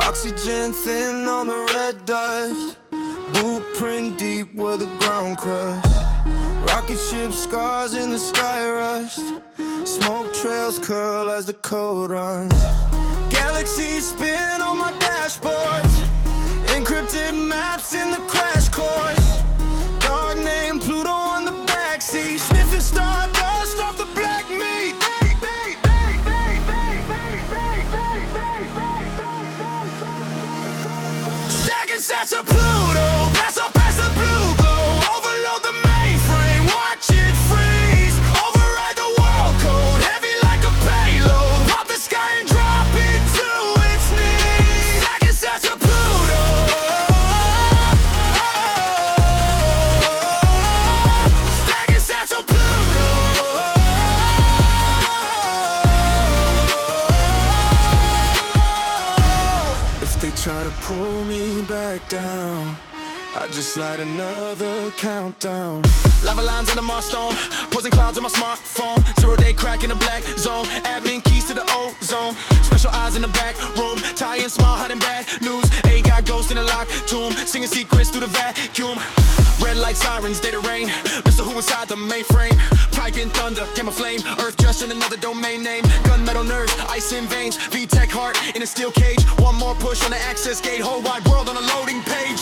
Oxygen thin on the red dust, blueprint deep where the ground crushed. Rocket ship scars in the sky rust, smoke trails curl as the code runs. Galaxies spin on my dashboards, encrypted maps in the crash course. Dog named Pluto on the backseat, sniffing stardust off the black meat. Stacking sets of Pluto, pass up past the blue glow. Overload the mainframe, watch it freeze. Override the world code, heavy like a payload. Pop the sky and drop it to its knees. Stacking sets of Pluto. Stacking sets of Pluto. If they try to pull me back down, I just light another countdown. Lava lines on the Mars stone, posing clouds on my smartphone. 0-day crack in the black zone, admin keys to the ozone. Special eyes in the back room, tie in small, hiding bad news. A got ghost in the locked tomb, singing secrets through the vacuum. Red light sirens, data rain, Mr. Who inside the mainframe. Pike and thunder, gamma flame, earth just in another domain name. Gunmetal nerves, ice in veins, VTech heart in a steel cage. One more push on the access gate, whole wide world on a loading page.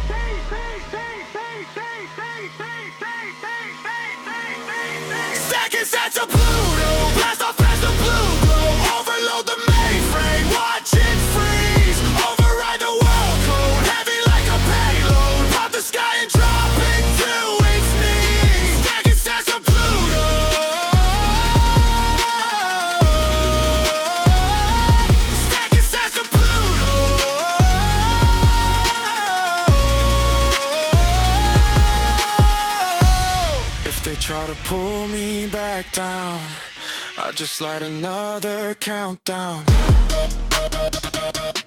Stacking sets of Pluto, blast off past the blue glow. Overload the mainframe, watch it freeze. Override the world code, heavy like a payload. Pop the sky and drop it to its knees. Stacking sets of Pluto. Stacking sets of Pluto. If they try to pull me back down, I just light another countdown.